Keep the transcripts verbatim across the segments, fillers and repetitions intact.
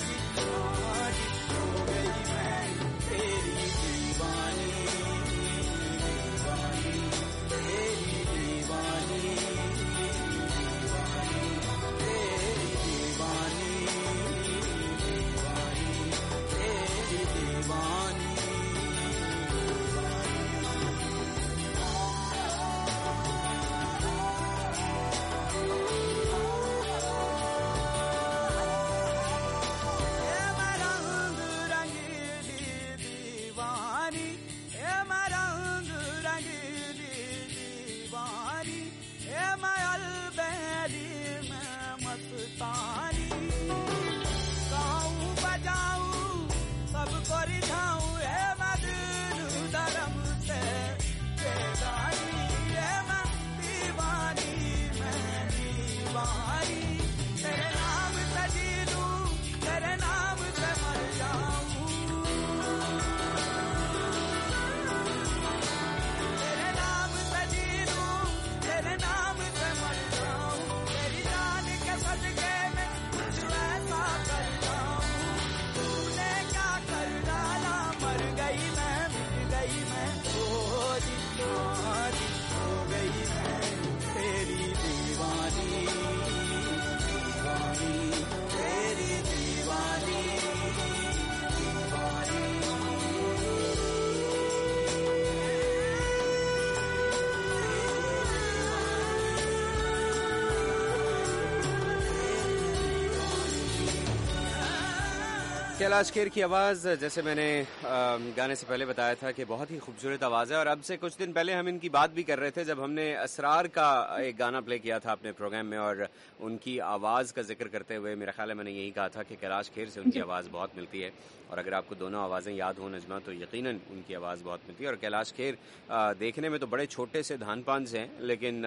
कैलाश खेर की आवाज़, जैसे मैंने गाने से पहले बताया था कि बहुत ही खूबसूरत आवाज़ है। और अब से कुछ दिन पहले हम इनकी बात भी कर रहे थे जब हमने असरार का एक गाना प्ले किया था अपने प्रोग्राम में, और उनकी आवाज़ का जिक्र करते हुए मेरा ख्याल है मैंने यही कहा था कि कैलाश खेर से उनकी आवाज़ बहुत मिलती है। और अगर आपको दोनों आवाज़ें याद हो नजमा, तो यकीनन उनकी आवाज़ बहुत मिलती है। और कैलाश खेर देखने में तो बड़े छोटे से धान पान से हैं, लेकिन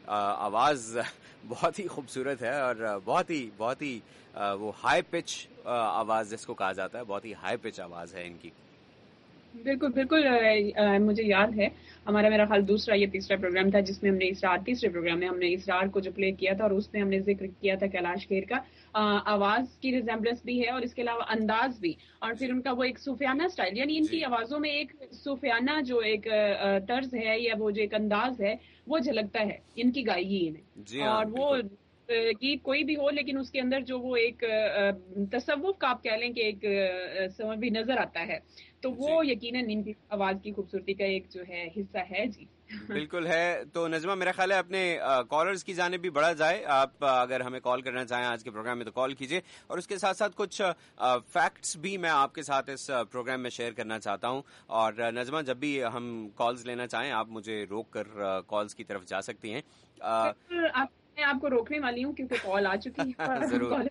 आवाज़ बहुत ही खूबसूरत है और बहुत ही बहुत ही वो हाई पिच आवाज़ जिसको कहा जाता है, बहुत ही हाई पिच आवाज़ है इनकी। बिल्कुल बिल्कुल आ, मुझे याद है हमारा मेरा ख्याल दूसरा या तीसरा प्रोग्राम था जिसमें हमने इसरार तीसरे प्रोग्राम में हमने इसरार को जो प्ले किया था और उसमें हमने जिक्र किया था कैलाश खेर का। आ, आवाज की रिजेम्बलेंस भी है और इसके अलावा अंदाज भी, और फिर उनका वो एक सूफियाना स्टाइल, यानी इनकी आवाजों में एक सूफियाना जो एक तर्ज है या वो जो एक अंदाज है वो झलकता है इनकी गायकी में। और वो गीत कोई भी हो लेकिन उसके अंदर जो वो एक तसव्वुफ का आप कह लें कि एक समझ भी नजर आता है, तो वो यकीनन इनकी आवाज की खूबसूरती का एक जो है हिस्सा है। जी बिल्कुल है। तो नजमा मेरा ख्याल है अपने कॉलर्स की जाने भी बढ़ा जाए। आप अगर हमें कॉल करना चाहें आज के प्रोग्राम में तो कॉल कीजिए, और उसके साथ साथ कुछ फैक्ट्स भी मैं आपके साथ इस प्रोग्राम में शेयर करना चाहता हूं। और नजमा, जब भी हम कॉल्स लेना चाहें आप मुझे रोक कर कॉल्स की तरफ जा सकती हैं। आप मैं आपको रोकने वाली हूँ क्योंकि कॉल आ चुकी है। जरूर।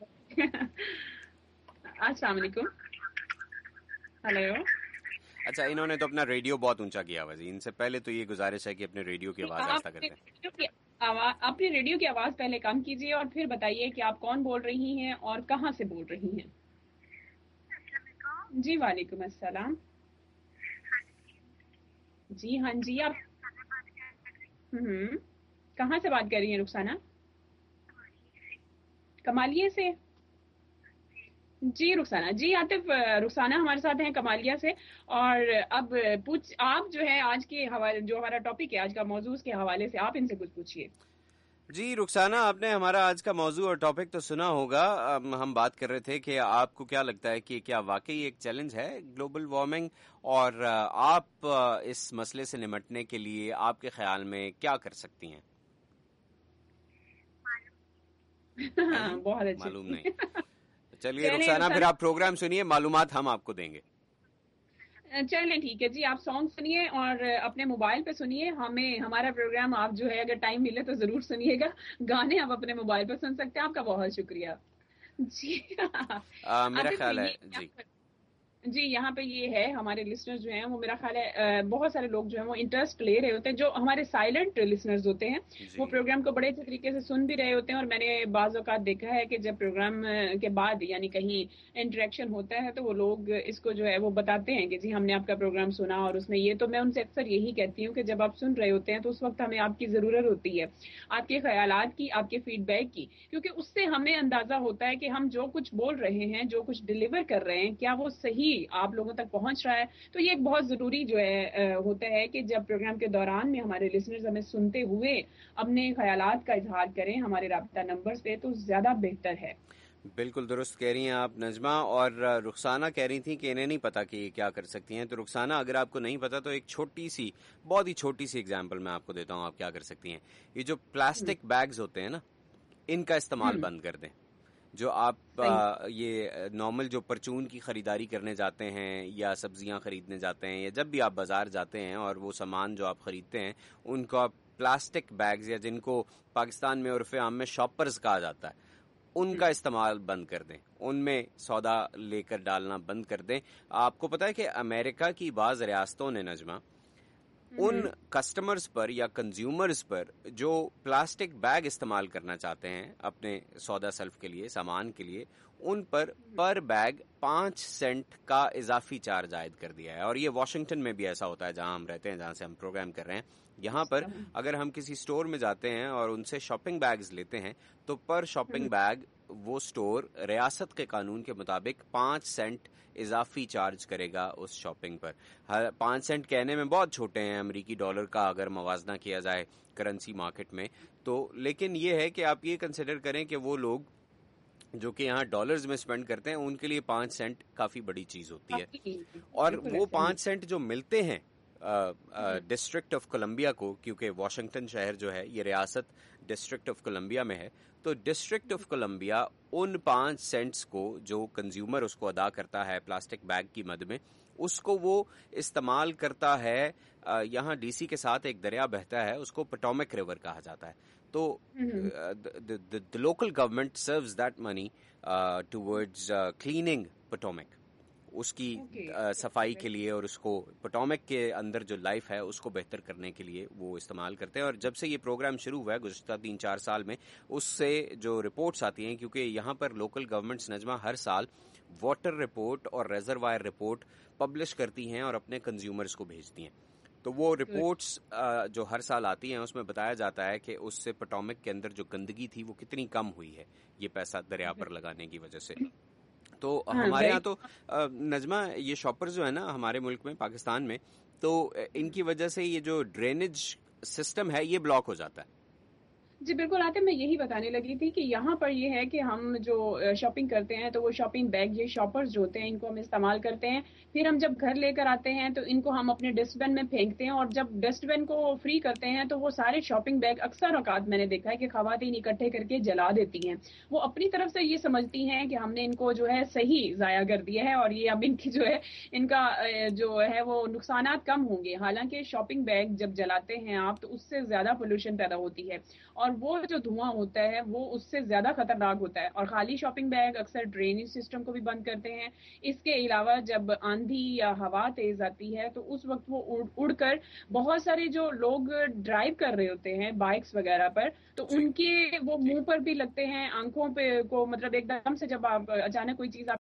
अस्सलाम वालेकुम। हेलो। अच्छा, इन्होंने तो अपना रेडियो बहुत ऊंचा किया आवाज, इनसे पहले तो ये गुजारिश है कि अपने रेडियो की आवाज आस्ता करते हैं। अपने रेडियो की आवाज पहले कम कीजिए और फिर बताइए कि आप कौन बोल रही हैं और कहाँ से बोल रही हैं। जी वालेकुम अस्सलाम। जी हाँ जी, आप हम्म कहाँ से बात कर रही हैं रुखसाना? कमालिया से। जी रुखसाना जी, आतिफ रुखसाना हमारे साथ हैं कमालिया से। और अब पूछ आप जो है आज के हवाले, जो हमारा टॉपिक है आज का मौजू, के हवाले से आप इनसे कुछ पूछिए। जी रुखसाना, आपने हमारा आज का मौजू और टॉपिक तो सुना होगा। हम बात कर रहे थे कि आपको क्या लगता है कि क्या वाकई एक चैलेंज है ग्लोबल वार्मिंग, और आप इस मसले से निपटने के लिए आपके ख्याल में क्या कर सकती हैं? बहुत अच्छी। मालूम नहीं। चलिए रुखसाना, फिर आप प्रोग्राम सुनिए, मालूमात हम आपको देंगे। चलें ठीक है जी, आप सॉन्ग सुनिए और अपने मोबाइल पे सुनिए। हमें हमारा प्रोग्राम आप जो है अगर टाइम मिले तो जरूर सुनिएगा। गाने आप अपने मोबाइल पर सुन सकते हैं। आपका बहुत शुक्रिया जी। आ, मेरा ख्याल है जी جی یہاں پہ یہ ہے ہمارے لسنر جو ہیں وہ میرا خیال ہے بہت سارے لوگ جو ہیں وہ انٹرسٹ لے رہے ہوتے ہیں. جو ہمارے سائلنٹ لسنرز ہوتے ہیں وہ جی پروگرام کو بڑے اچھے طریقے سے سن بھی رہے ہوتے ہیں. اور میں نے بعض اوقات دیکھا ہے کہ جب پروگرام کے بعد یعنی کہیں انٹریکشن ہوتا ہے تو وہ لوگ اس کو جو ہے وہ بتاتے ہیں کہ جی ہم نے آپ کا پروگرام سنا اور اس میں یہ. تو میں ان سے اکثر یہی کہتی ہوں کہ جب آپ سن رہے ہوتے ہیں تو اس وقت ہمیں آپ کی ضرورت ہوتی ہے, آپ کے خیالات کی, آپ کے فیڈ بیک کی, کیونکہ اس سے ہمیں اندازہ ہوتا ہے کہ ہم جو کچھ بول رہے ہیں, جو کچھ ڈلیور کر رہے ہیں, کیا وہ صحیح آپ لوگوں تک پہنچ رہا ہے. تو یہ ایک بہت ضروری جو ہے ہوتا ہے کہ جب پروگرام کے دوران میں ہمارے لسنرز ہمیں سنتے ہوئے اپنے خیالات کا اظہار کریں ہمارے رابطہ نمبرز پہ تو زیادہ بہتر ہے. بالکل درست کہہ رہی ہیں آپ نجمہ. اور رخسانہ کہہ رہی تھیں کہ انہیں نہیں پتا کہ یہ کیا کر سکتی ہیں. تو رخسانہ اگر آپ کو نہیں پتا تو ایک چھوٹی سی بہت ہی چھوٹی سی اگزامپل میں آپ کو دیتا ہوں آپ کیا کر سکتی ہیں. یہ جو پلاسٹک بیگز ہوتے ہیں نا ان کا استعمال بند کر دیں. جو آپ آ, یہ نارمل جو پرچون کی خریداری کرنے جاتے ہیں یا سبزیاں خریدنے جاتے ہیں یا جب بھی آپ بازار جاتے ہیں اور وہ سامان جو آپ خریدتے ہیں ان کو آپ پلاسٹک بیگز یا جن کو پاکستان میں عرف عام میں شاپرز کہا جاتا ہے ان کا استعمال بند کر دیں. ان میں سودا لے کر ڈالنا بند کر دیں. آپ کو پتا ہے کہ امریکہ کی بعض ریاستوں نے نجمہ ان کسٹمرز پر یا کنزیومرز پر جو پلاسٹک بیگ استعمال کرنا چاہتے ہیں اپنے سودا سلف کے لیے سامان کے لیے ان پر پر بیگ پانچ سینٹ کا اضافی چارج عائد کر دیا ہے. اور یہ واشنگٹن میں بھی ایسا ہوتا ہے جہاں ہم رہتے ہیں, جہاں سے ہم پروگرام کر رہے ہیں. یہاں پر اگر ہم کسی سٹور میں جاتے ہیں اور ان سے شاپنگ بیگز لیتے ہیں تو پر شاپنگ بیگ وہ سٹور ریاست کے قانون کے مطابق پانچ سینٹ اضافی چارج کرے گا اس شاپنگ پر. پانچ سینٹ کہنے میں بہت چھوٹے ہیں امریکی ڈالر کا اگر موازنہ کیا جائے کرنسی مارکیٹ میں تو, لیکن یہ ہے کہ آپ یہ کنسیڈر کریں کہ وہ لوگ جو کہ یہاں ڈالرز میں اسپینڈ کرتے ہیں ان کے لیے پانچ سینٹ کافی بڑی چیز ہوتی ہے. اور وہ پانچ سینٹ جو ملتے ہیں ڈسٹرکٹ آف کولمبیا کو, کیونکہ واشنگٹن شہر جو ہے یہ ریاست ڈسٹرکٹ آف کولمبیا میں ہے, تو ڈسٹرکٹ آف کولمبیا ان پانچ سینٹس کو جو کنزیومر اس کو ادا کرتا ہے پلاسٹک بیگ کی مد میں اس کو وہ استعمال کرتا ہے. یہاں ڈی سی کے ساتھ ایک دریا بہتا ہے اس کو پٹومک ریور کہا جاتا ہے. تو the local government serves that money uh, towards uh, cleaning Potomac. اس کی صفائی کے لیے اور اس کو پٹومک کے اندر جو لائف ہے اس کو بہتر کرنے کے لیے وہ استعمال کرتے ہیں. اور جب سے یہ پروگرام شروع ہوا ہے گزشتہ تین چار سال میں اس سے جو رپورٹس آتی ہیں, کیونکہ یہاں پر لوکل گورنمنٹس نجمہ ہر سال واٹر رپورٹ اور ریزروائر رپورٹ پبلش کرتی ہیں اور اپنے کنزیومرز کو بھیجتی ہیں. تو وہ رپورٹس جو ہر سال آتی ہیں اس میں بتایا جاتا ہے کہ اس سے پٹومک کے اندر جو گندگی تھی وہ کتنی کم ہوئی ہے یہ پیسہ دریا پر لگانے کی وجہ سے. تو ہمارے یہاں تو نجمہ یہ شاپرز جو ہے نا ہمارے ملک میں پاکستان میں, تو ان کی وجہ سے یہ جو ڈرینیج سسٹم ہے یہ بلاک ہو جاتا ہے. جی بالکل آتے میں یہی بتانے لگی تھی کہ یہاں پر یہ ہے کہ ہم جو شاپنگ کرتے ہیں تو وہ شاپنگ بیگ یہ شاپرز جو ہوتے ہیں ان کو ہم استعمال کرتے ہیں. پھر ہم جب گھر لے کر آتے ہیں تو ان کو ہم اپنے ڈسٹ بن میں پھینکتے ہیں, اور جب ڈسٹ بن کو فری کرتے ہیں تو وہ سارے شاپنگ بیگ اکثر اوقات میں نے دیکھا ہے کہ خواتین اکٹھے کر کے جلا دیتی ہیں. وہ اپنی طرف سے یہ سمجھتی ہیں کہ ہم نے ان کو جو ہے صحیح ضائع کر دیا ہے اور یہ اب ان کی جو ہے ان کا جو ہے وہ نقصانات کم ہوں گے. حالانکہ شاپنگ بیگ جب جلاتے ہیں آپ تو اس سے زیادہ پولوشن پیدا ہوتی ہے اور وہ جو دھواں ہوتا ہے وہ اس سے زیادہ خطرناک ہوتا ہے. اور خالی شاپنگ بیگ اکثر ڈرینیج سسٹم کو بھی بند کرتے ہیں. اس کے علاوہ جب آندھی یا ہوا تیز آتی ہے تو اس وقت وہ اڑ کر بہت سارے جو لوگ ڈرائیو کر رہے ہوتے ہیں بائکس وغیرہ پر تو ان کے وہ منہ پر بھی لگتے ہیں, آنکھوں پہ کو, مطلب ایک دم سے جب آپ اچانک کوئی چیز آپ